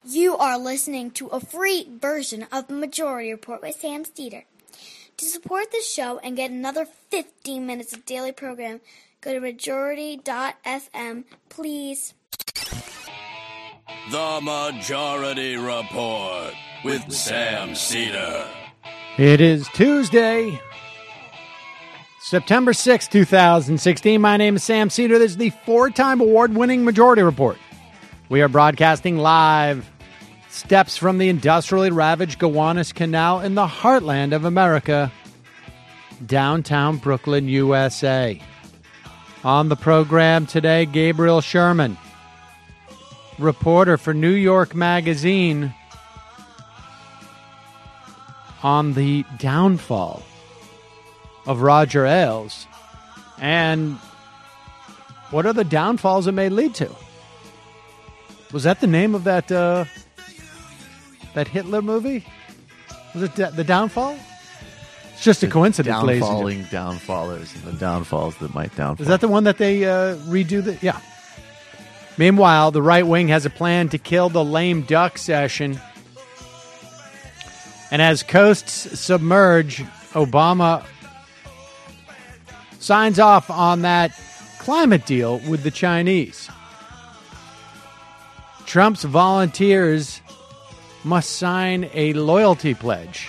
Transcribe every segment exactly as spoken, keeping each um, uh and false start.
You are listening to a free version of the Majority Report with Sam Steeder. To support the show and get another fifteen minutes of daily program, go to majority dot f m, please. The Majority Report with Sam Steeder. It is Tuesday, September sixth, twenty sixteen. My name is Sam Steeder. This is the four-time award-winning Majority Report. We are broadcasting live steps from the industrially ravaged Gowanus Canal in the heartland of America, downtown Brooklyn, U S A. On the program today, Gabriel Sherman, reporter for New York Magazine, on the downfall of Roger Ailes and what are the downfalls it may lead to. Was that the name of that uh, that Hitler movie? Was it The Downfall? It's just a coincidence, ladies and gentlemen. Downfalling downfallers and the downfalls that might downfall. Is that the one that they uh, redo? The yeah. Meanwhile, the right wing has a plan to kill the lame duck session. And as coasts submerge, Obama signs off on that climate deal with the Chinese. Trump's volunteers must sign a loyalty pledge,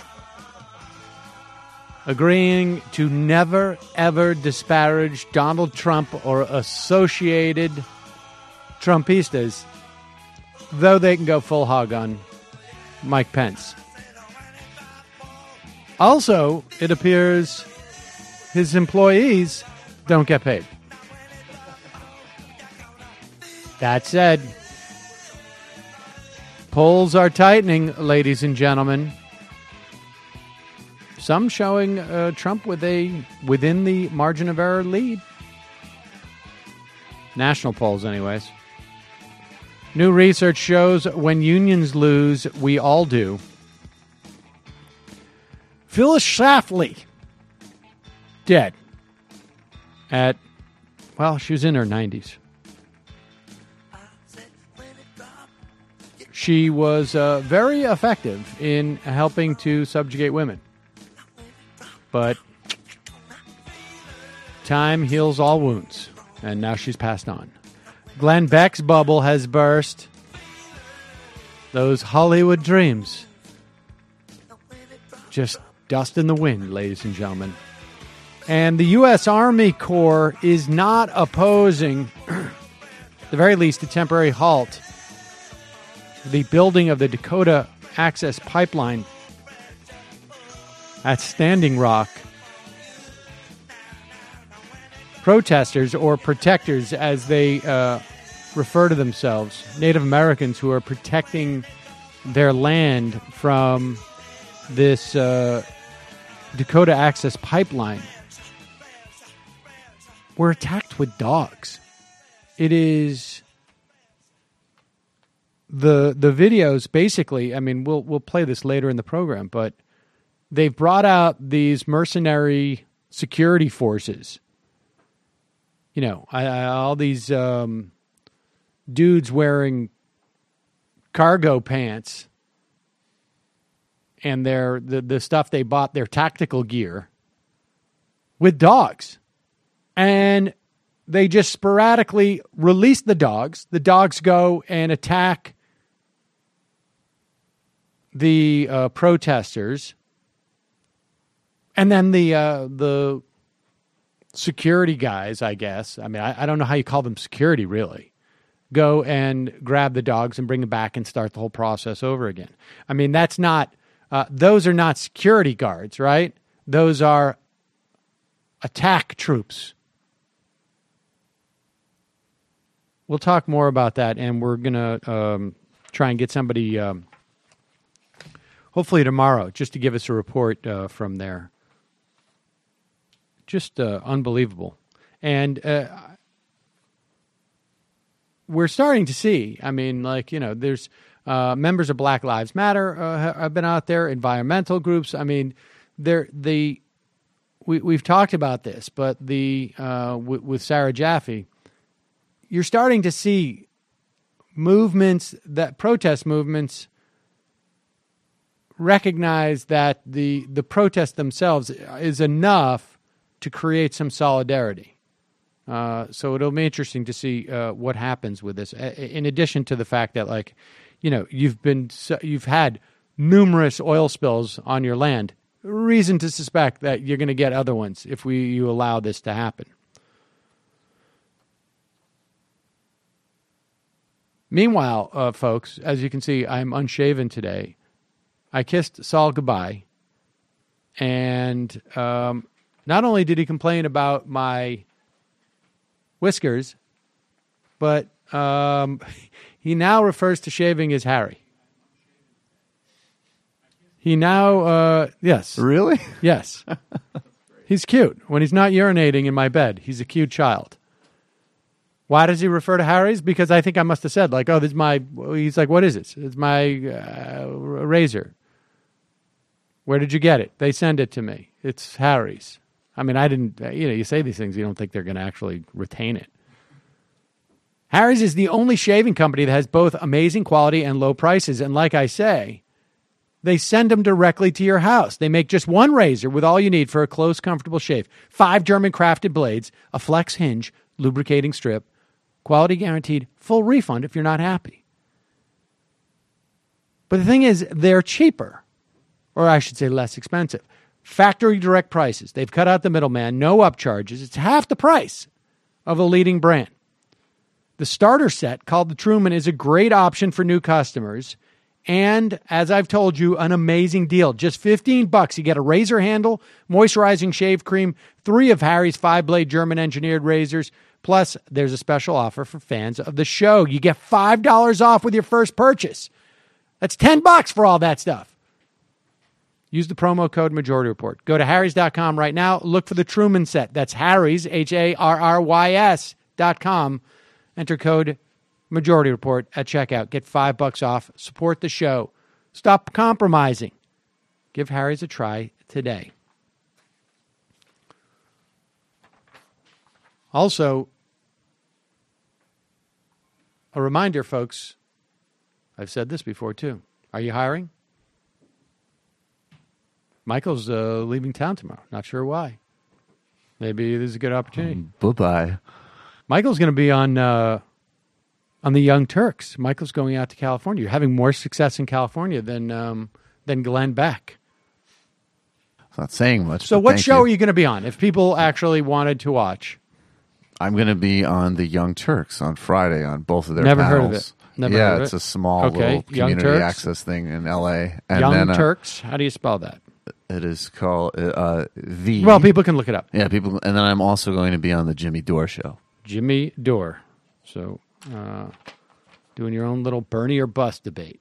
agreeing to never, ever disparage Donald Trump or associated Trumpistas, though they can go full hog on Mike Pence. Also, it appears his employees don't get paid. That said, polls are tightening, ladies and gentlemen. Some showing uh, Trump with a within the margin of error lead. National polls, anyways. New research shows when unions lose, we all do. Phyllis Schlafly, dead at, well, she was in her nineties. She was uh, very effective in helping to subjugate women. But time heals all wounds, and now she's passed on. Glenn Beck's bubble has burst. Those Hollywood dreams. Just dust in the wind, ladies and gentlemen. And the U S Army Corps is not opposing, at the very least, a temporary halt, the building of the Dakota Access Pipeline at Standing Rock. Protesters, or protectors as they uh, refer to themselves, Native Americans who are protecting their land from this uh, Dakota Access Pipeline, were attacked with dogs. It is the the videos basically, I mean, we'll we'll play this later in the program, but they've brought out these mercenary security forces. You know, I, I, all these um, dudes wearing cargo pants and their the, the stuff they bought, their tactical gear, with dogs. And they just sporadically release the dogs. The dogs go and attack the uh, protesters. And then the uh, the security guys, I guess, I mean, I, I don't know how you call them security, really, go and grab the dogs and bring them back and start the whole process over again. I mean, that's not, uh, those are not security guards, right? Those are attack troops. We'll talk more about that, and we're going to um, try and get somebody, um, hopefully tomorrow, just to give us a report uh, from there. Just uh, unbelievable. And uh, we're starting to see, I mean, like, you know, there's uh, members of Black Lives Matter uh, have been out there, environmental groups. I mean, they're, the we, we've talked about this, but the uh, w- with Sarah Jaffe, you're starting to see movements, that protest movements recognize that the the protest themselves is enough to create some solidarity. Uh, so it'll be interesting to see uh, what happens with this. In addition to the fact that, like, you know, you've been you've had numerous oil spills on your land, reason to suspect that you're going to get other ones if we you allow this to happen. Meanwhile, uh, folks, as you can see, I'm unshaven today. I kissed Saul goodbye, and um, not only did he complain about my whiskers, but um, he now refers to shaving as Harry. He now, uh, yes. Really? Yes. He's cute. When he's not urinating in my bed, he's a cute child. Why does he refer to Harry's? Because I think I must have said, like, oh, this is my, he's like, what is this? It's my uh, razor. Where did you get it? They send it to me. It's Harry's. I mean, I didn't, you know, you say these things, you don't think they're going to actually retain it. Harry's is the only shaving company that has both amazing quality and low prices. And like I say, they send them directly to your house. They make just one razor with all you need for a close, comfortable shave. Five German crafted blades, a flex hinge, lubricating strip, quality guaranteed, full refund if you're not happy. But the thing is, they're cheaper. Or I should say less expensive. Factory direct prices. They've cut out the middleman, no upcharges. It's half the price of a leading brand. The starter set, called the Truman, is a great option for new customers. And, as I've told you, an amazing deal. Just fifteen bucks. You get a razor handle, moisturizing shave cream, three of Harry's five-blade German-engineered razors. Plus, there's a special offer for fans of the show. You get five dollars off with your first purchase. That's ten bucks for all that stuff. Use the promo code Majority Report. Go to harrys dot com right now. Look for the Truman set. That's Harry's, H A R R Y S dot com. Enter code Majority Report at checkout. Get five bucks off. Support the show. Stop compromising. Give Harry's a try today. Also, a reminder, folks, I've said this before too. Are you hiring? Michael's uh, leaving town tomorrow. Not sure why. Maybe this is a good opportunity. Um, bye-bye. Michael's going to be on uh, on the Young Turks. Michael's going out to California. You're having more success in California than um, than Glenn Beck. It's not saying much. So what show you. are you going to be on if people actually wanted to watch? I'm going to be on the Young Turks on Friday on both of their Never panels. heard of it. Never yeah, heard of it's it. a small Okay. little Young community Turks? access thing in L A. And Young then, uh, Turks. How do you spell that? It is called uh, the. Well, people can look it up. Yeah, people. And then I'm also going to be on the Jimmy Dore show. Jimmy Dore. So, uh, doing your own little Bernie or bust debate.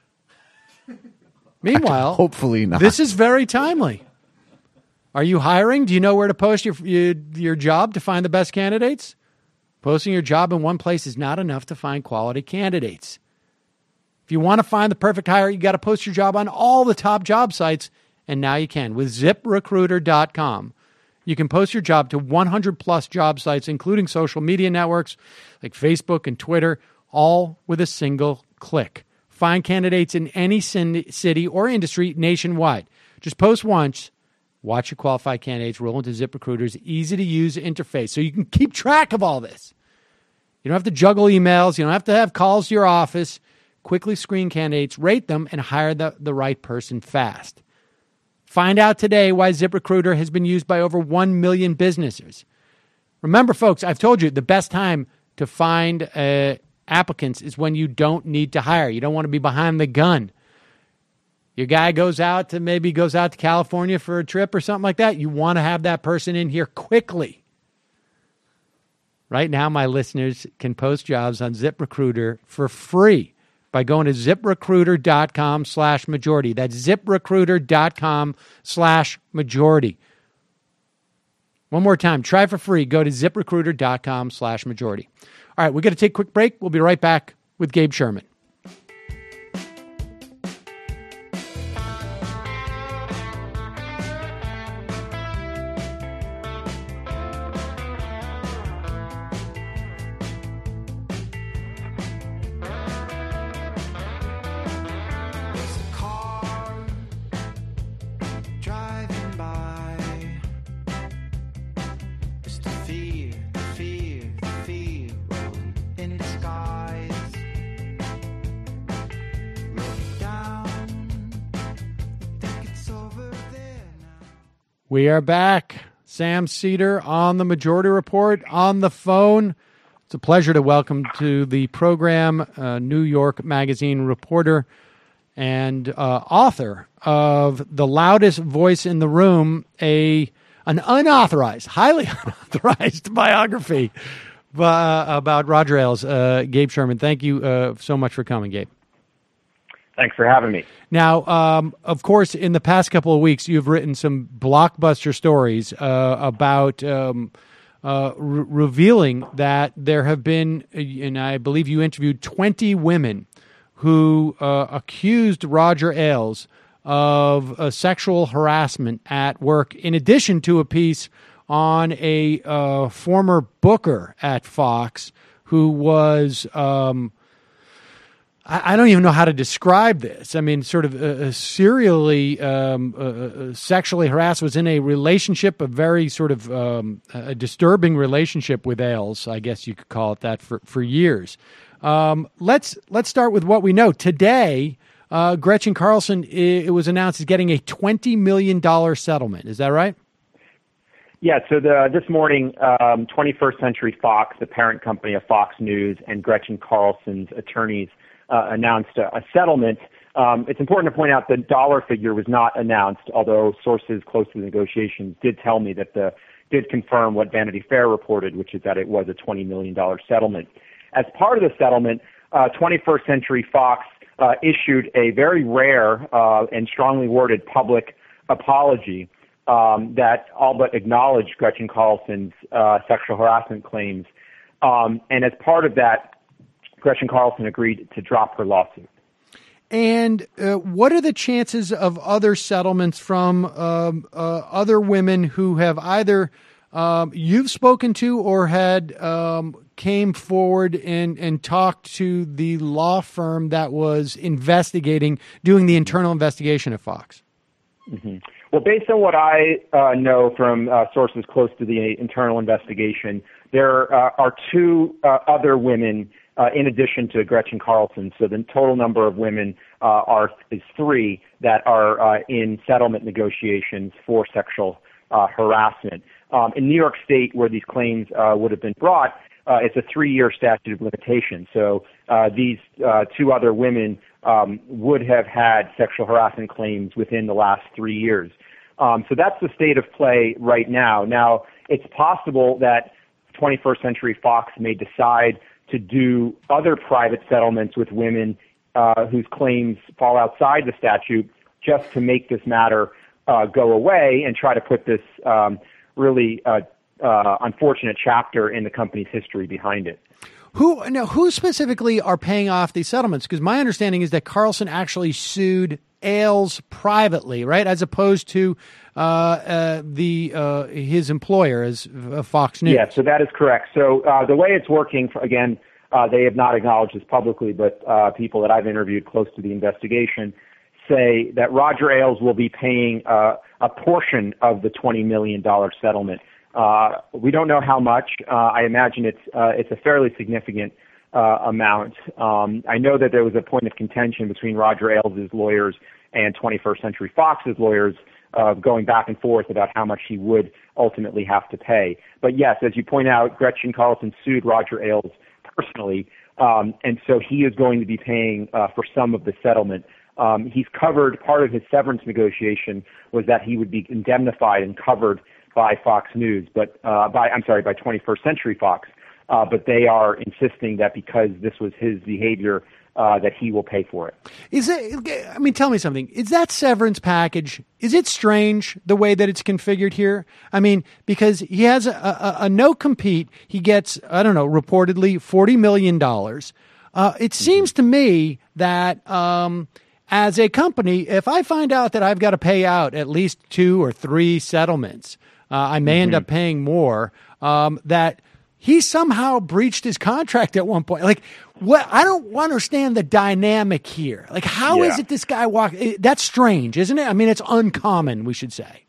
Meanwhile, Hopefully not. this is very timely. Are you hiring? Do you know where to post your, your your job to find the best candidates? Posting your job in one place is not enough to find quality candidates. If you want to find the perfect hire, you got to post your job on all the top job sites, and now you can with zip recruiter dot com. You can post your job to one hundred plus job sites, including social media networks like Facebook and Twitter, all with a single click. Find candidates in any city or industry nationwide. Just post once. Watch your qualified candidates roll into ZipRecruiter's easy-to-use interface so you can keep track of all this. You don't have to juggle emails. You don't have to have calls to your office. Quickly screen candidates, rate them, and hire the, the right person fast. Find out today why ZipRecruiter has been used by over one million businesses. Remember, folks, I've told you the best time to find uh, applicants is when you don't need to hire. You don't want to be behind the gun. Your guy goes out to maybe goes out to California for a trip or something like that. You want to have that person in here quickly. Right now, my listeners can post jobs on ZipRecruiter for free by going to ZipRecruiter.com slash majority. That's ZipRecruiter.com slash majority. One more time. Try for free. Go to ZipRecruiter.com slash majority. All right, we're going to take a quick break. We'll be right back with Gabe Sherman. We are back. Sam Seder on the Majority Report on the phone. It's a pleasure to welcome to the program uh, New York Magazine reporter and uh, author of The Loudest Voice in the Room, a an unauthorized, highly unauthorized biography uh, about Roger Ailes. Uh, Gabe Sherman, thank you uh, so much for coming, Gabe. Thanks for having me. Now, um, of course, in the past couple of weeks, you've written some blockbuster stories uh, about um, uh, re- revealing that there have been, and I believe you interviewed twenty women who uh, accused Roger Ailes of uh, sexual harassment at work, in addition to a piece on a uh, former booker at Fox who was... Um, I don't even know how to describe this. I mean, sort of uh, serially um, uh, sexually harassed, was in a relationship, a very sort of um, a disturbing relationship with Ailes, I guess you could call it that, for, for years. Um, let's let's start with what we know. Today, uh, Gretchen Carlson, it, it was announced, is getting a twenty million dollars settlement. Is that right? Yeah, so the, this morning, um, twenty-first Century Fox, the parent company of Fox News, and Gretchen Carlson's attorneys Uh, announced a, a settlement. Um, it's important to point out the dollar figure was not announced, although sources close to the negotiations did tell me that the did confirm what Vanity Fair reported, which is that it was a twenty million dollars settlement. As part of the settlement, uh, twenty-first Century Fox uh, issued a very rare uh, and strongly worded public apology um, that all but acknowledged Gretchen Carlson's uh, sexual harassment claims. Um, and as part of that, Gretchen Carlson agreed to drop her lawsuit. And uh, what are the chances of other settlements from um, uh, other women who have either um, you've spoken to or had um, came forward and, and talked to the law firm that was investigating, doing the internal investigation at Fox? Mm-hmm. Well, based on what I uh, know from uh, sources close to the internal investigation, there uh, are two uh, other women Uh, in addition to Gretchen Carlson. So the total number of women uh, are is three that are uh, in settlement negotiations for sexual uh, harassment. Um, in New York State, where these claims uh, would have been brought, uh, it's a three-year statute of limitations. So uh, these uh, two other women um, would have had sexual harassment claims within the last three years. Um, so that's the state of play right now. Now, it's possible that twenty-first Century Fox may decide to do other private settlements with women uh, whose claims fall outside the statute, just to make this matter uh, go away and try to put this um, really uh, uh, unfortunate chapter in the company's history behind it. Who now? Who specifically are paying off these settlements? Because my understanding is that Carlson actually sued Ailes privately, right, as opposed to uh, uh, the uh, his employer as uh, Fox News. Yeah, so that is correct. So uh, the way it's working, for, again, uh, they have not acknowledged this publicly, but uh, people that I've interviewed close to the investigation say that Roger Ailes will be paying uh, a portion of the twenty million dollars settlement. Uh, we don't know how much. Uh, I imagine it's uh, it's a fairly significant uh, amount. Um, I know that there was a point of contention between Roger Ailes' lawyers and twenty-first Century Fox's lawyers uh, going back and forth about how much he would ultimately have to pay. But yes, as you point out, Gretchen Carlson sued Roger Ailes personally, um, and so he is going to be paying uh, for some of the settlement. Um, he's covered, part of his severance negotiation was that he would be indemnified and covered by Fox News, but uh, by I'm sorry, by twenty-first Century Fox. Uh, but they are insisting that because this was his behavior, uh, that he will pay for it. Is it? I mean, tell me something. Is that severance package? Is it strange the way that it's configured here? I mean, because he has a, a, a no compete, he gets I don't know, reportedly forty million dollars. Uh, it seems to me that. Um, As a company, if I find out that I've got to pay out at least two or three settlements, uh, I may mm-hmm. end up paying more, um, that he somehow breached his contract at one point. Like, what? I don't understand the dynamic here. Like, how yeah. is it this guy walked? That's strange, isn't it? I mean, it's uncommon, we should say.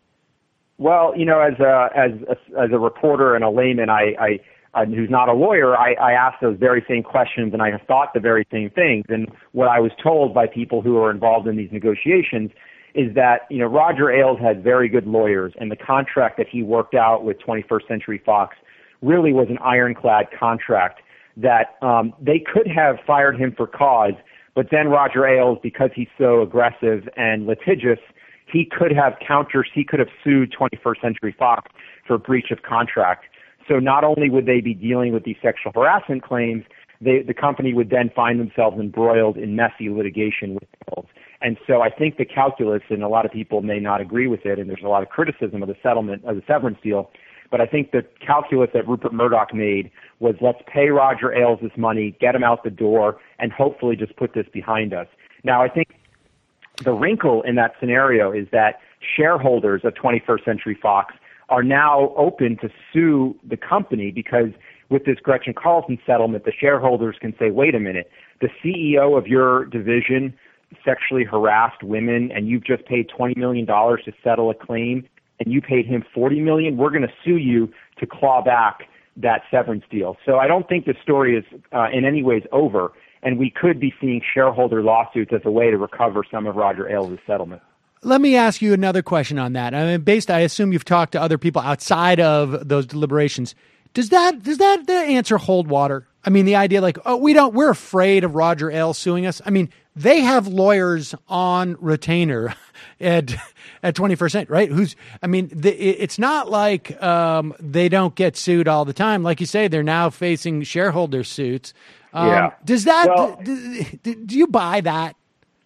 Well, you know, as a, as a, as a reporter and a layman, I, I Uh, who's not a lawyer, I, I asked those very same questions, and I have thought the very same things. And what I was told by people who are involved in these negotiations is that, you know, Roger Ailes had very good lawyers, and the contract that he worked out with twenty-first Century Fox really was an ironclad contract that um, they could have fired him for cause, but then Roger Ailes, because he's so aggressive and litigious, he could have counters, he could have sued twenty-first Century Fox for breach of contract. So not only would they be dealing with these sexual harassment claims, they, the company would then find themselves embroiled in messy litigation with Ailes. And so I think the calculus, and a lot of people may not agree with it, and there's a lot of criticism of the settlement, of the severance deal, but I think the calculus that Rupert Murdoch made was, let's pay Roger Ailes this money, get him out the door, and hopefully just put this behind us. Now, I think the wrinkle in that scenario is that shareholders of twenty-first Century Fox are now open to sue the company, because with this Gretchen Carlson settlement, the shareholders can say, wait a minute, the C E O of your division sexually harassed women, and you've just paid twenty million dollars to settle a claim, and you paid him forty million dollars, we're going to sue you to claw back that severance deal. So I don't think the story is uh, in any ways over, and we could be seeing shareholder lawsuits as a way to recover some of Roger Ailes' settlement. Let me ask you another question on that. I mean, based, I assume you've talked to other people outside of those deliberations. Does that does that the answer hold water? I mean, the idea like, oh, we don't, we're afraid of Roger Ailes suing us. I mean, they have lawyers on retainer at at twenty-first Century, right? Who's, I mean, the, it's not like um, they don't get sued all the time. Like you say, they're now facing shareholder suits. Um, yeah. Does that? Well, do, do, do you buy that?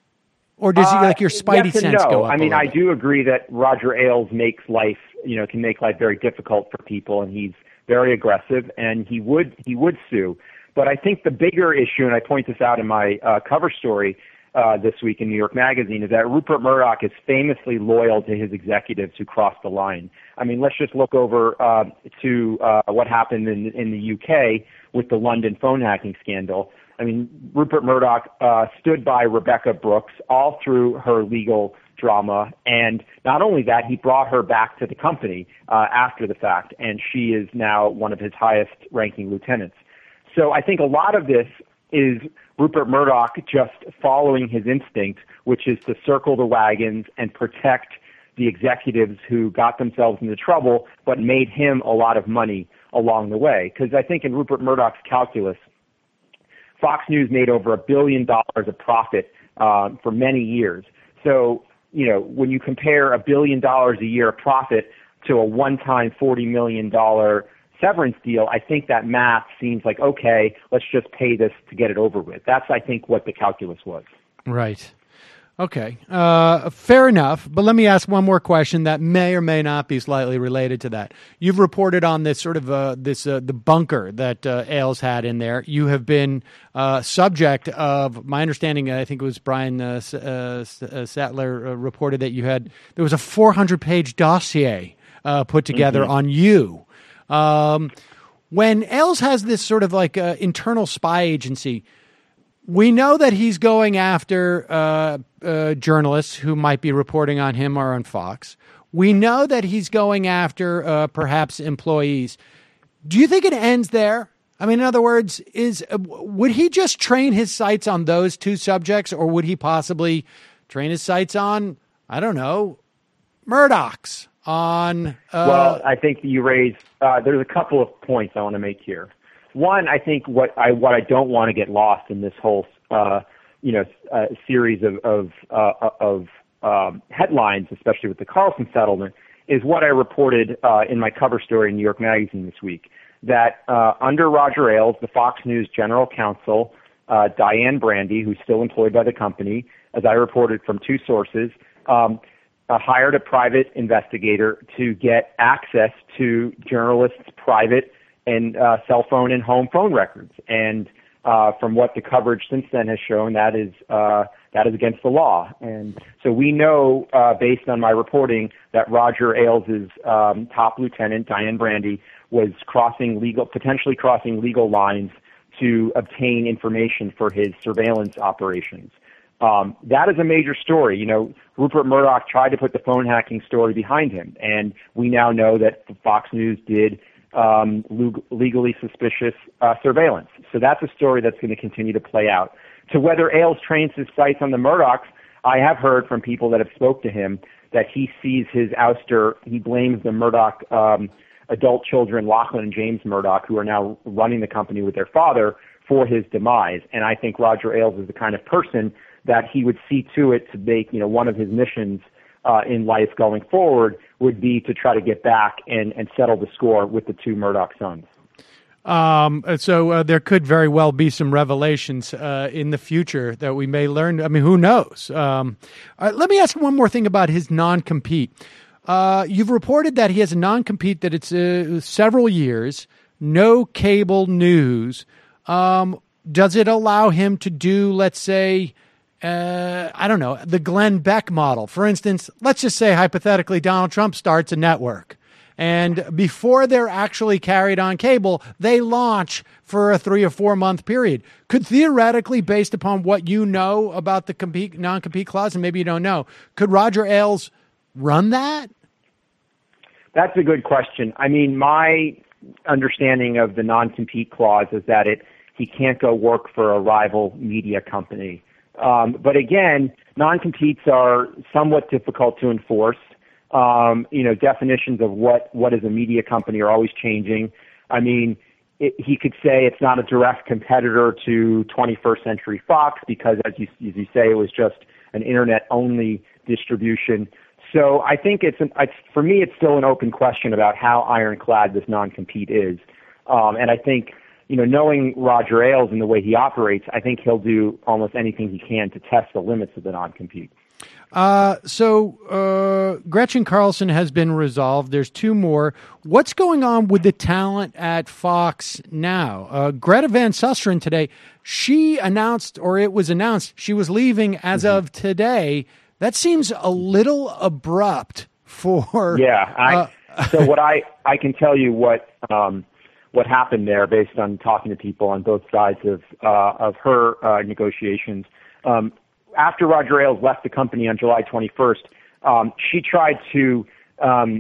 Or does he, like your spidey uh, yes and sense no. go up? I mean, a I bit? do agree that Roger Ailes makes life, you know, can make life very difficult for people, and he's very aggressive, and he would he would sue. But I think the bigger issue, and I point this out in my uh, cover story uh, this week in New York Magazine, is that Rupert Murdoch is famously loyal to his executives who cross the line. I mean, let's just look over uh, to uh, what happened in in the U K with the London phone hacking scandal. I mean, Rupert Murdoch uh, stood by Rebecca Brooks all through her legal drama, and not only that, he brought her back to the company uh, after the fact, and she is now one of his highest-ranking lieutenants. So I think a lot of this is Rupert Murdoch just following his instinct, which is to circle the wagons and protect the executives who got themselves into trouble but made him a lot of money along the way. Because I think in Rupert Murdoch's calculus, Fox News made over a billion dollars of profit uh, for many years. So, you know, when you compare a billion dollars a year of profit to a one-time forty million dollars severance deal, I think that math seems like, okay, let's just pay this to get it over with. That's, I think, what the calculus was. Right. Okay. Uh, fair enough. But let me ask one more question that may or may not be slightly related to that. You've reported on this sort of uh, this uh, the bunker that uh, Ailes had in there. You have been uh, subject of, my understanding, I think it was Brian uh, uh, Sattler uh, reported that you had, there was a four hundred page dossier uh, put together mm-hmm. on you. Um, when Ailes has this sort of like uh, internal spy agency, we know that he's going after uh, uh, journalists who might be reporting on him or on Fox. We know that he's going after uh, perhaps employees. Do you think it ends there? I mean, in other words, is uh, would he just train his sights on those two subjects, or would he possibly train his sights on, I don't know, Murdoch's? On uh, well, I think you raised. Uh, there's a couple of points I want to make here. One, I think what I what I don't want to get lost in this whole uh, you know uh, series of of, uh, of um, headlines, especially with the Carlson settlement, is what I reported uh, in my cover story in New York Magazine this week. That uh, under Roger Ailes, the Fox News general counsel, uh, Diane Brandy, who's still employed by the company, as I reported from two sources, um, uh, hired a private investigator to get access to journalists' private and uh, cell phone and home phone records. And uh, from what the coverage since then has shown, that is uh, that is against the law. And so we know, uh, based on my reporting, that Roger Ailes' um, top lieutenant, Diane Brandy, was crossing legal, potentially crossing legal lines to obtain information for his surveillance operations. Um, that is a major story. You know, Rupert Murdoch tried to put the phone hacking story behind him, and we now know that Fox News did um, leg- legally suspicious uh, surveillance. So that's a story that's going to continue to play out. To whether Ailes trains his sights on the Murdochs, I have heard from people that have spoke to him that he sees his ouster, he blames the Murdoch um, adult children, Lachlan and James Murdoch, who are now running the company with their father, for his demise. And I think Roger Ailes is the kind of person that he would see to it to make, you know, one of his missions uh, in life going forward would be to try to get back and, and settle the score with the two Murdoch sons. Um, so uh, there could very well be some revelations uh, in the future that we may learn. I mean, who knows? Um, uh, let me ask one more thing about his non-compete. Uh, you've reported that he has a non-compete that it's uh, several years, no cable news. Um, does it allow him to do, let's say, uh, I don't know, the Glenn Beck model? For instance, let's just say hypothetically Donald Trump starts a network, and before they're actually carried on cable, they launch for a three or four month period. Could theoretically, based upon what you know about the compete, non-compete clause, and maybe you don't know, could Roger Ailes run that? That's a good question. I mean, my understanding of the non-compete clause is that it he can't go work for a rival media company. Um, but again, non-competes are somewhat difficult to enforce. Um, you know, definitions of what, what is a media company are always changing. I mean, it, he could say it's not a direct competitor to twenty-first Century Fox because, as you, as you say, it was just an internet-only distribution. So I think it's, an, it's, for me, it's still an open question about how ironclad this non-compete is. Um, and I think, you know, knowing Roger Ailes and the way he operates, I think he'll do almost anything he can to test the limits of the non-compete. Uh, so uh, Gretchen Carlson has been resolved. There's two more. What's going on with the talent at Fox now? Uh, Greta Van Susteren today, she announced, or it was announced, she was leaving as mm-hmm. of today. That seems a little abrupt for... Yeah. I, uh, so what I, I can tell you what... Um, what happened there based on talking to people on both sides of uh, of her uh, negotiations. Um, after Roger Ailes left the company on July twenty-first, um, she tried to, um,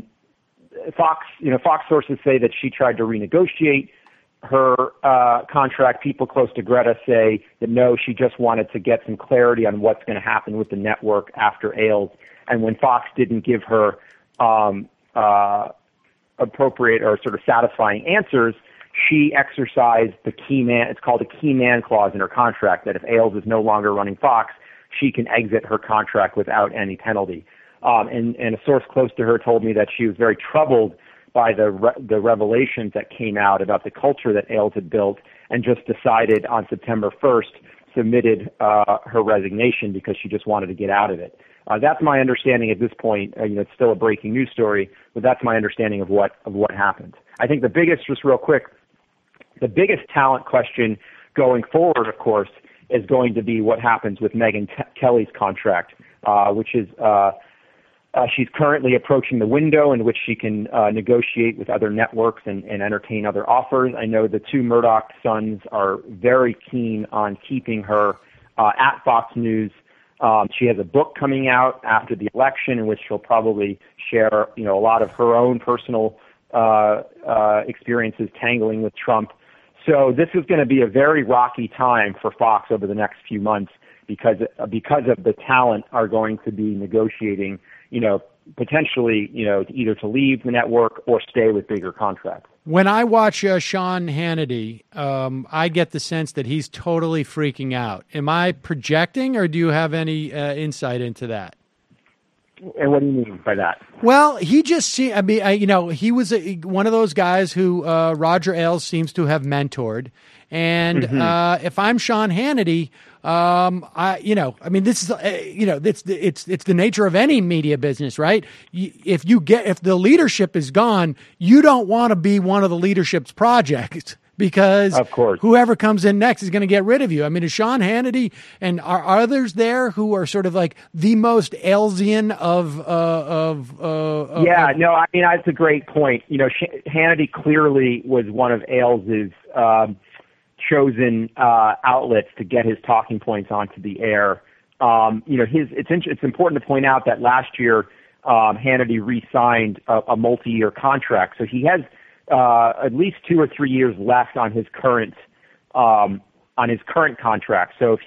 Fox, you know, Fox sources say that she tried to renegotiate her uh, contract. People close to Greta say that no, she just wanted to get some clarity on what's going to happen with the network after Ailes. And when Fox didn't give her um, uh, appropriate or sort of satisfying answers, she exercised the key man, it's called a key man clause in her contract, that if Ailes is no longer running Fox, she can exit her contract without any penalty. Um, and, and a source close to her told me that she was very troubled by the re- the revelations that came out about the culture that Ailes had built, and just decided on September first, submitted uh, her resignation because she just wanted to get out of it. Uh, that's my understanding at this point. Uh, you know, it's still a breaking news story, but that's my understanding of what of what happened. I think the biggest, just real quick, the biggest talent question going forward, of course, is going to be what happens with Megyn T- Kelly's contract, uh, which is uh, uh, she's currently approaching the window in which she can uh, negotiate with other networks and, and entertain other offers. I know the two Murdoch sons are very keen on keeping her uh, at Fox News. Um, she has a book coming out after the election in which she'll probably share, you know, a lot of her own personal uh, uh, experiences tangling with Trump. So this is going to be a very rocky time for Fox over the next few months because uh, because of the talent are going to be negotiating, you know, potentially, you know, either to leave the network or stay with bigger contracts. When I watch uh, Sean Hannity, um, I get the sense that he's totally freaking out. Am I projecting, or do you have any uh, insight into that? And what do you mean by that? Well, he just see. I mean, I, you know, he was a, one of those guys who uh, Roger Ailes seems to have mentored. And mm-hmm. uh, if I'm Sean Hannity, um, I, you know, I mean, this is, uh, you know, it's it's it's the nature of any media business, right? You, if you get if the leadership is gone, you don't want to be one of the leadership's projects. Because of course, whoever comes in next is going to get rid of you. I mean, is Sean Hannity and are others there who are sort of like the most Ailesian of, uh, of, uh, yeah, of, no, I mean, that's a great point. You know, Sh- Hannity clearly was one of Ailes's, um, chosen, uh, outlets to get his talking points onto the air. Um, you know, his, it's, in- it's important to point out that last year, um, Hannity re-signed a, a multi-year contract. So he has, Uh, at least two or three years left on his current um, on his current contract. So if he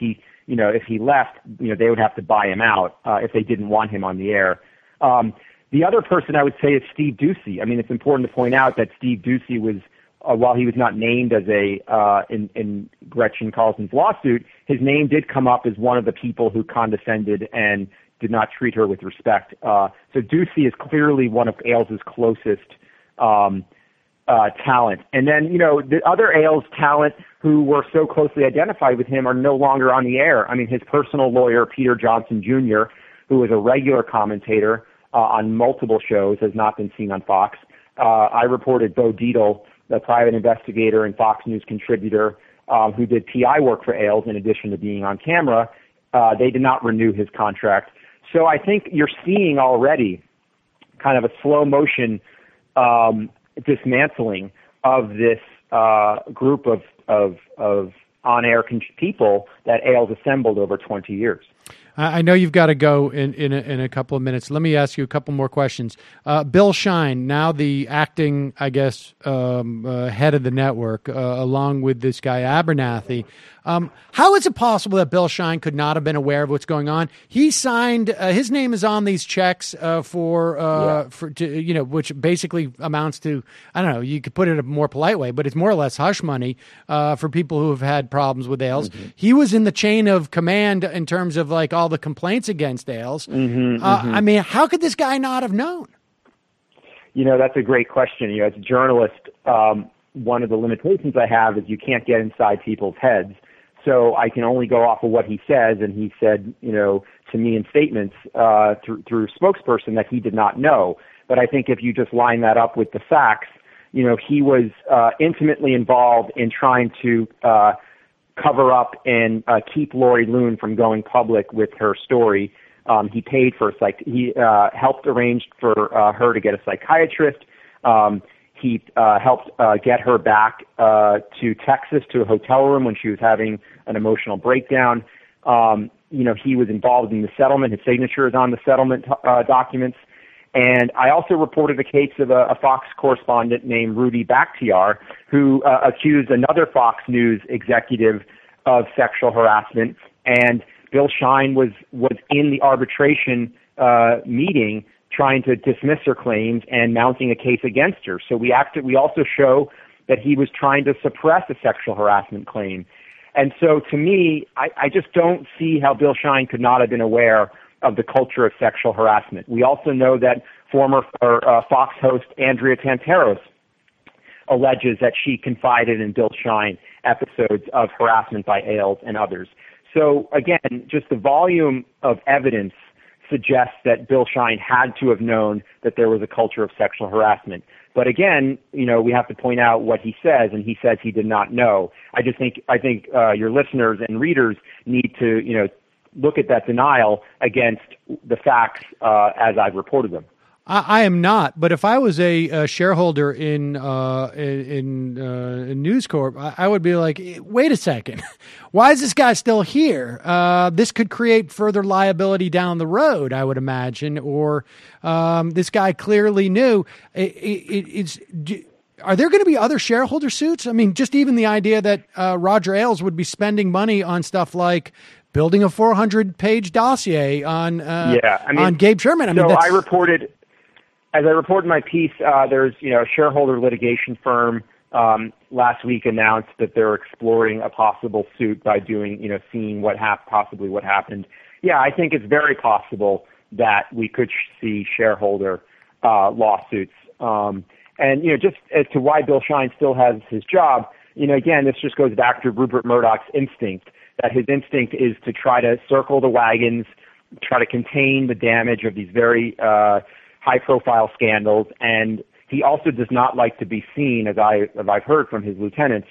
you know, if he left, you know, they would have to buy him out uh, if they didn't want him on the air. Um, the other person I would say is Steve Doocy. I mean, it's important to point out that Steve Doocy was, uh, while he was not named as a uh, in, in Gretchen Carlson's lawsuit, his name did come up as one of the people who condescended and did not treat her with respect. Uh, so Doocy is clearly one of Ailes' closest um, uh, talent. And then, you know, the other Ailes talent who were so closely identified with him are no longer on the air. I mean, his personal lawyer, Peter Johnson Junior, who was a regular commentator uh, on multiple shows, has not been seen on Fox. Uh, I reported Bo Dietl, the private investigator and Fox News contributor um, who did P I work for Ailes in addition to being on camera. Uh, they did not renew his contract. So I think you're seeing already kind of a slow motion um, dismantling of this uh, group of, of, of on-air con- people that Ailes assembled over twenty years. I know you've got to go in, in, a, in a couple of minutes. Let me ask you a couple more questions. Uh, Bill Shine, now the acting, I guess, um, uh, head of the network, uh, along with this guy Abernathy. Um, how is it possible that Bill Shine could not have been aware of what's going on? He signed, uh, his name is on these checks uh, for, uh, yeah. for to, you know, which basically amounts to, I don't know, you could put it in a more polite way, but it's more or less hush money uh, for people who have had problems with Ailes. Mm-hmm. He was in the chain of command in terms of like all the complaints against Ailes. Mm-hmm, uh, mm-hmm. I mean, how could this guy not have known? You know, that's a great question. You know, as a journalist, um, one of the limitations I have is you can't get inside people's heads. So I can only go off of what he says, and he said, you know, to me in statements uh, through, through spokesperson that he did not know. But I think if you just line that up with the facts, you know, he was uh, intimately involved in trying to uh, cover up and uh, keep Lori Loon from going public with her story. Um, he paid for a psych. He uh, helped arrange for uh, her to get a psychiatrist. Um, He uh, helped uh, get her back uh, to Texas to a hotel room when she was having an emotional breakdown. Um, you know, he was involved in the settlement. His signature is on the settlement uh, documents. And I also reported a case of a, a Fox correspondent named Rudy Bakhtiar who uh, accused another Fox News executive of sexual harassment. And Bill Shine was, was in the arbitration uh, meeting trying to dismiss her claims and mounting a case against her. So we acted, we also show that he was trying to suppress a sexual harassment claim. And so to me, I, I just don't see how Bill Shine could not have been aware of the culture of sexual harassment. We also know that former or, uh, Fox host Andrea Tantaros alleges that she confided in Bill Shine episodes of harassment by Ailes and others. So again, just the volume of evidence suggests that Bill Shine had to have known that there was a culture of sexual harassment. But again, you know, we have to point out what he says, and he says he did not know. I just think I think uh, your listeners and readers need to, you know, look at that denial against the facts uh, as I've reported them. I, I am not, but if I was a, a shareholder in uh, in, uh, in News Corp, I, I would be like, wait a second, why is this guy still here? Uh, this could create further liability down the road, I would imagine, or um, this guy clearly knew. It, it, it's. Are there going to be other shareholder suits? I mean, just even the idea that uh, Roger Ailes would be spending money on stuff like building a four hundred page dossier on uh, yeah, I mean, on Gabe Sherman. I mean, so that's... I reported, as I reported in my piece, uh, there's you know a shareholder litigation firm um, last week announced that they're exploring a possible suit by doing you know seeing what hap- possibly what happened. Yeah, I think it's very possible that we could sh- see shareholder uh, lawsuits. Um, And, you know, just as to why Bill Shine still has his job, you know, again, this just goes back to Rupert Murdoch's instinct, that his instinct is to try to circle the wagons, try to contain the damage of these very uh, high-profile scandals. And he also does not like to be seen, as, I, as I've heard from his lieutenants,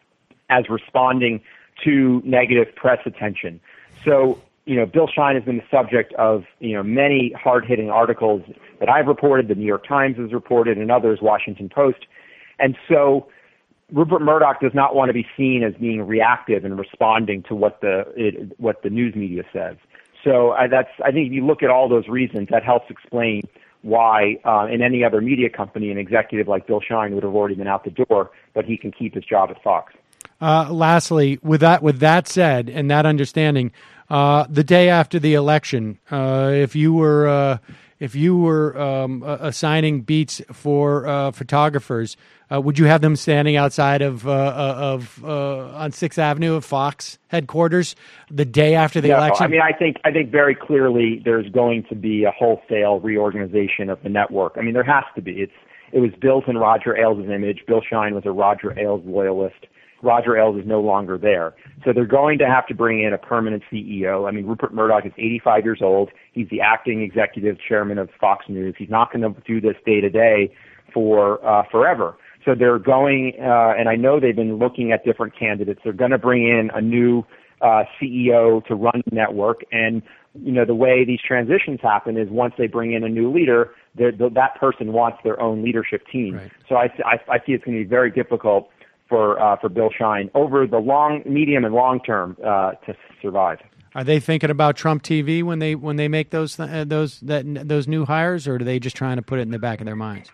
as responding to negative press attention. So, you know, Bill Shine has been the subject of, you know, many hard-hitting articles that I've reported, the New York Times has reported, and others, Washington Post. And so Rupert Murdoch does not want to be seen as being reactive and responding to what the it, what the news media says. So uh, that's I think if you look at all those reasons, that helps explain why uh, in any other media company, an executive like Bill Shine would have already been out the door, but he can keep his job at Fox. Uh, lastly, with that with that said and that understanding, uh, the day after the election, uh, if you were uh, if you were um, uh, assigning beats for uh, photographers, uh, would you have them standing outside of uh, of uh, on Sixth Avenue of Fox headquarters the day after the No, election? I mean, I think I think very clearly there's going to be a wholesale reorganization of the network. I mean, there has to be. It's it was built in Roger Ailes' image. Bill Shine was a Roger Ailes loyalist. Roger Ailes is no longer there. So they're going to have to bring in a permanent C E O. I mean, Rupert Murdoch is eighty-five years old. He's the acting executive chairman of Fox News. He's not going to do this day to day for uh, forever. So they're going, uh, and I know they've been looking at different candidates. They're going to bring in a new uh, C E O to run the network. And, you know, the way these transitions happen is once they bring in a new leader, that person wants their own leadership team. Right. So I, I, I see it's going to be very difficult for uh, for Bill Shine over the long, medium, and long term uh, to survive. Are they thinking about Trump T V when they when they make those uh, those that those new hires, or are they just trying to put it in the back of their minds?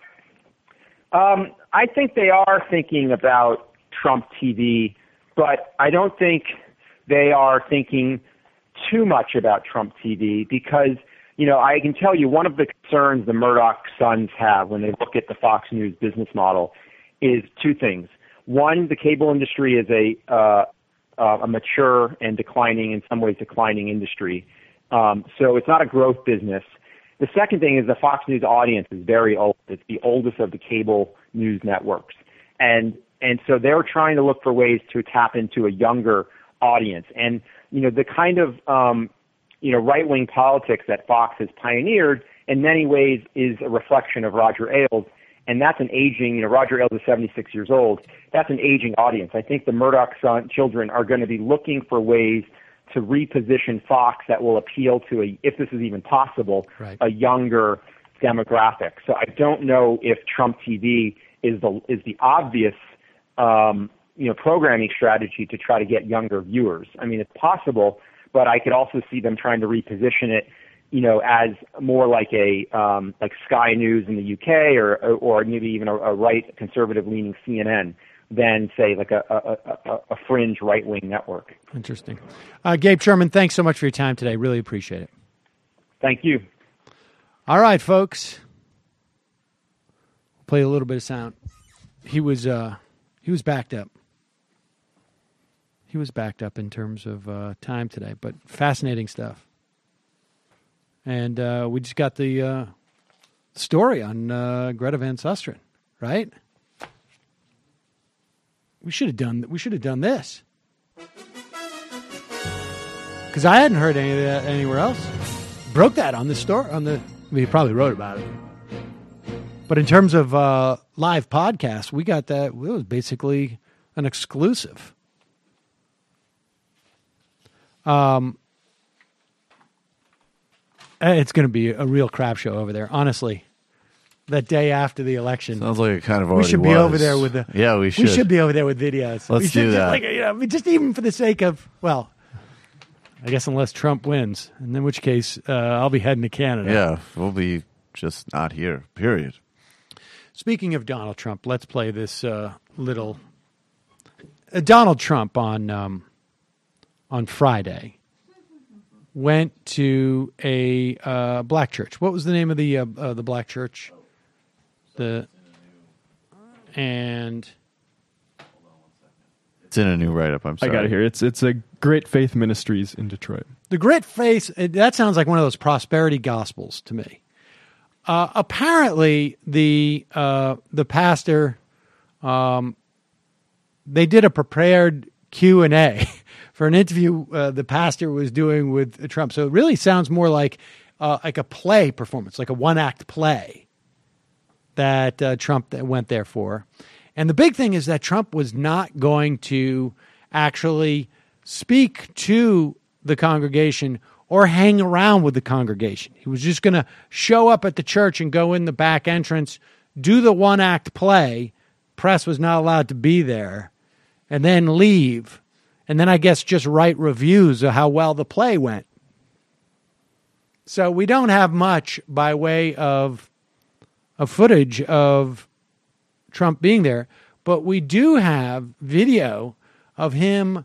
Um, I think they are thinking about Trump T V, but I don't think they are thinking too much about Trump T V because, you know, I can tell you one of the concerns the Murdoch sons have when they look at the Fox News business model is two things. One, the cable industry is a uh, uh, a mature and declining, in some ways declining industry. Um, so it's not a growth business. The second thing is the Fox News audience is very old. It's the oldest of the cable news networks. And and so they're trying to look for ways to tap into a younger audience. And, you know, the kind of, um, you know, right-wing politics that Fox has pioneered in many ways is a reflection of Roger Ailes. And that's an aging, you know, Roger Ailes is seventy-six years old. That's an aging audience. I think the Murdoch son, children are going to be looking for ways to reposition Fox that will appeal to, a, if this is even possible, right. a younger demographic. So I don't know if Trump T V is the is the obvious, um, you know, programming strategy to try to get younger viewers. I mean, it's possible, but I could also see them trying to reposition it, you know, as more like a um, like Sky News in the U K, or or maybe even a, a right conservative leaning C N N, than say like a a, a, a fringe right wing network. Interesting. Uh, Gabe Sherman, thanks so much for your time today. Really appreciate it. Thank you. All right, folks. Play a little bit of sound. He was uh, he was backed up. He was backed up in terms of uh, time today, but fascinating stuff. And uh, we just got the uh, story on uh, Greta Van Susteren, right? We should have done. We should have done this because I hadn't heard any of that anywhere else. Broke that on the store on the. I mean, he probably wrote about it. But in terms of uh, live podcasts, we got that. It was basically an exclusive. Um. It's going to be a real crap show over there, honestly. That day after the election, sounds like it kind of already we should be was. over there with the. Yeah, we should. We should be over there with videos. Let's we should do just that. Like, you know, just even for the sake of, well, I guess unless Trump wins, and in which case uh, I'll be heading to Canada. Yeah, we'll be just not here. Period. Speaking of Donald Trump, let's play this uh, little. Uh, Donald Trump on um, on Friday went to a uh, black church. What was the name of the uh, uh, the black church? The and it's in a new write-up. I'm sorry. I got it here. It's it's a Great Faith Ministries in Detroit. The Great Faith. That sounds like one of those prosperity gospels to me. Uh, apparently, the uh, the pastor um, they did a prepared Q and A for an interview uh, the pastor was doing with Trump. So it really sounds more like uh, like a play performance, like a one act play that uh, Trump went there for. And the big thing is that Trump was not going to actually speak to the congregation or hang around with the congregation. He was just going to show up at the church and go in the back entrance, do the one act play. Press was not allowed to be there, and then leave. And then I guess just write reviews of how well the play went. So we don't have much by way of of footage of Trump being there, but we do have video of him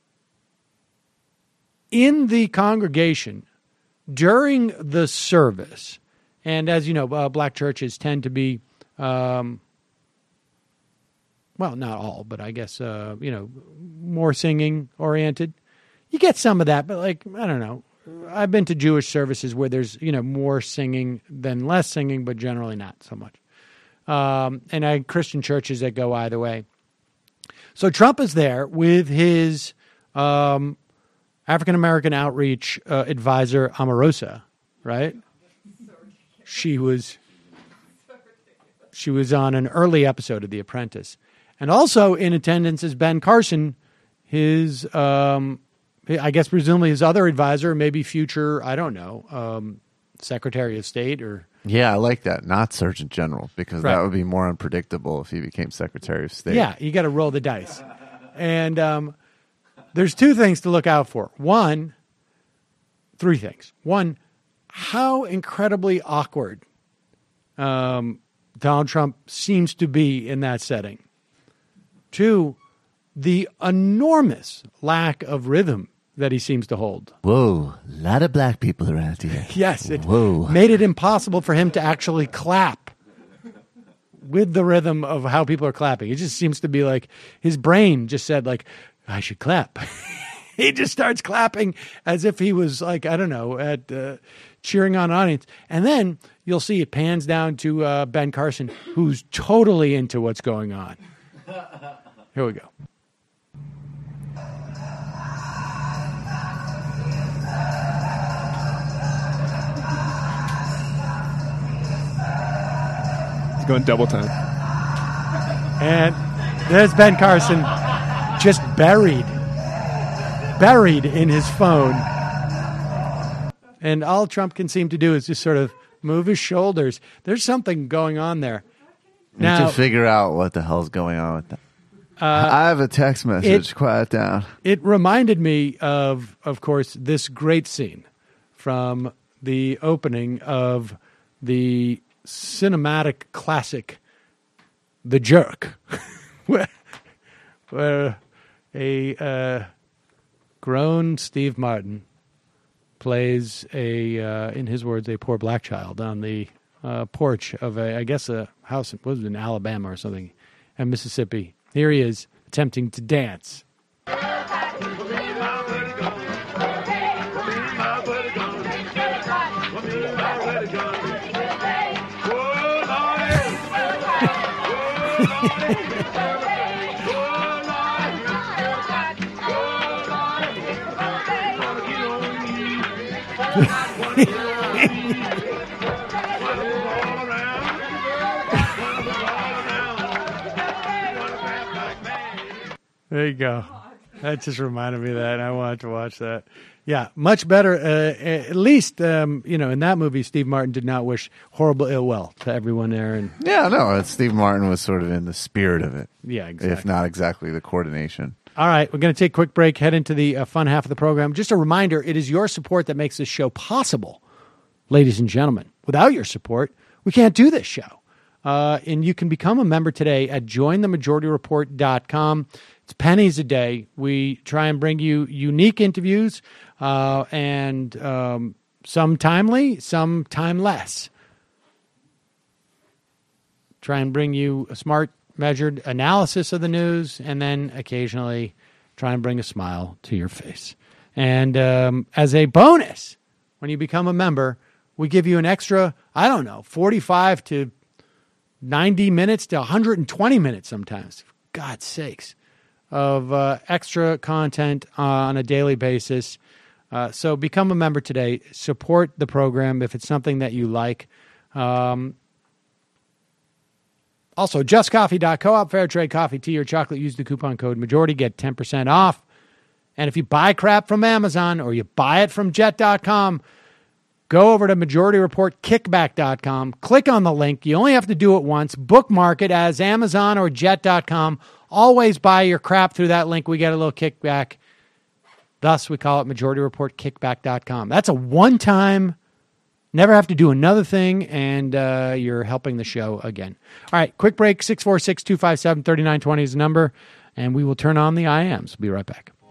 in the congregation during the service. And as you know, uh, black churches tend to be, um, well, not all, but I guess, uh, you know, more singing oriented. You get some of that, but like, I don't know. I've been to Jewish services where there's, you know, more singing than less singing, but generally not so much. Um, and I had Christian churches that go either way. So Trump is there with his um, African-American outreach uh, advisor, Omarosa, right? She was she was on an early episode of The Apprentice. And also in attendance is Ben Carson, his, um, I guess presumably his other advisor, maybe future, I don't know, um, Secretary of State or... Yeah, I like that. Not Surgeon General, because Right. that would be more unpredictable if he became Secretary of State. Yeah, you got to roll the dice. And um, there's two things to look out for. One, three things. One, how incredibly awkward um, Donald Trump seems to be in that setting. Two, the enormous lack of rhythm that he seems to hold. Whoa, a lot of black people around here. Yes, it Whoa. made it impossible for him to actually clap with the rhythm of how people are clapping. It just seems to be like his brain just said, like, I should clap. He just starts clapping as if he was like, I don't know, at uh, cheering on an audience. And then you'll see it pans down to uh, Ben Carson, who's totally into what's going on. Here we go. He's going double time. And there's Ben Carson just buried, buried in his phone. And all Trump can seem to do is just sort of move his shoulders. There's something going on there. Need Now, to figure out what the hell's going on with that. Uh, I have a text message. it- Quiet down. it reminded me of, of course, this great scene from the opening of the cinematic classic, The Jerk, where, where a uh, grown Steve Martin plays a, uh, in his words, a poor black child on the uh, porch of a, I guess, a house. What was it, in Alabama or something, in Mississippi. Here he is attempting to dance. There you go. That just reminded me of that, and I wanted to watch that. Yeah, much better. Uh, at least, um, you know, in that movie, Steve Martin did not wish horrible ill will to everyone there. And Yeah, no, it's Steve Martin was sort of in the spirit of it, yeah, exactly. if not exactly the coordination. All right, we're going to take a quick break, head into the uh, fun half of the program. Just a reminder, it is your support that makes this show possible, ladies and gentlemen. Without your support, we can't do this show. Uh, and you can become a member today at join the majority report dot com. It's pennies a day. We try and bring you unique interviews uh, and um, some timely, some timeless. Try and bring you a smart, measured analysis of the news, and then occasionally try and bring a smile to your face. And um, as a bonus, when you become a member, we give you an extra, I don't know, forty-five to ninety minutes to one hundred twenty minutes sometimes, for God's sakes, of uh, extra content on a daily basis. Uh, so become a member today. Support the program if it's something that you like. Um, also, just coffee dot coop, fair trade coffee, tea, or chocolate. Use the coupon code majority, get ten percent off. And if you buy crap from Amazon or you buy it from jet dot com, go over to majority report kickback dot com. Click on the link. You only have to do it once. Bookmark it as Amazon or jet dot com. Always buy your crap through that link. We get a little kickback. Thus, we call it majority report kickback dot com. That's a one-time, never have to do another thing, and uh, you're helping the show again. All right, quick break. six four six, two five seven, three nine two zero is the number. and we will turn on the I Ms. Be right back.